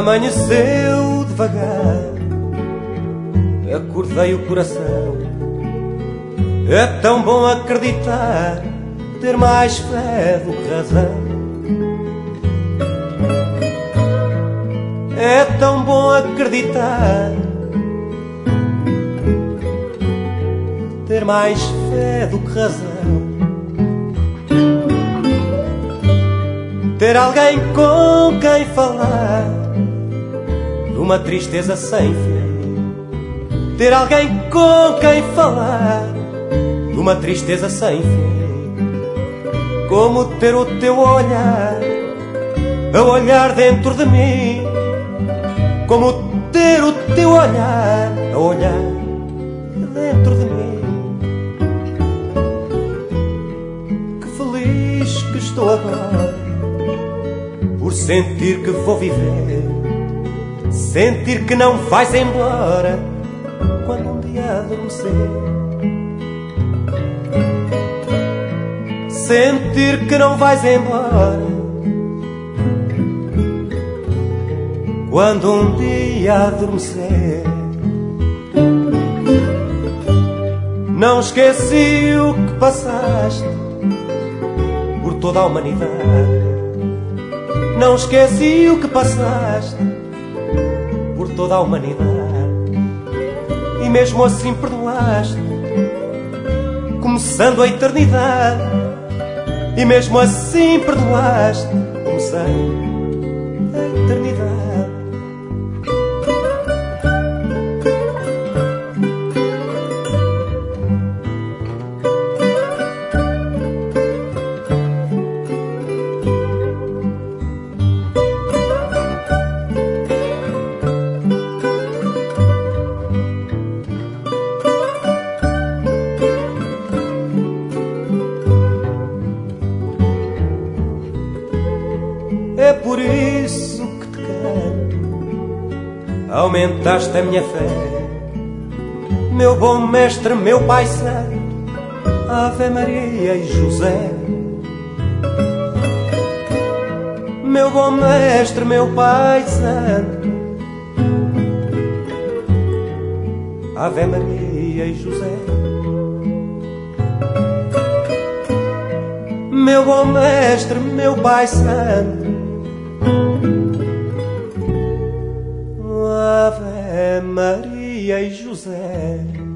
Amanheceu devagar, acordei o coração. É tão bom acreditar, ter mais fé do que razão. É tão bom acreditar, ter mais fé do que razão. Ter alguém com quem falar numa tristeza sem fim. Ter alguém com quem falar numa tristeza sem fim. Como ter o teu olhar a olhar dentro de mim. Como ter o teu olhar a olhar dentro de mim. Que feliz que estou agora por sentir que vou viver, sentir que não vais embora quando um dia adormecer. Sentir que não vais embora quando um dia adormecer. Não esqueci o que passaste por toda a humanidade. Não esqueci o que passaste por toda a humanidade. E mesmo assim perdoaste, começando a eternidade. E mesmo assim perdoaste, começando a eternidade. É por isso que te quero, aumentaste a minha fé, meu bom mestre, meu Pai Santo, Ave Maria e José. Meu bom mestre, meu Pai Santo, Ave Maria e José. Meu bom mestre, meu Pai Santo, Ave Maria e José.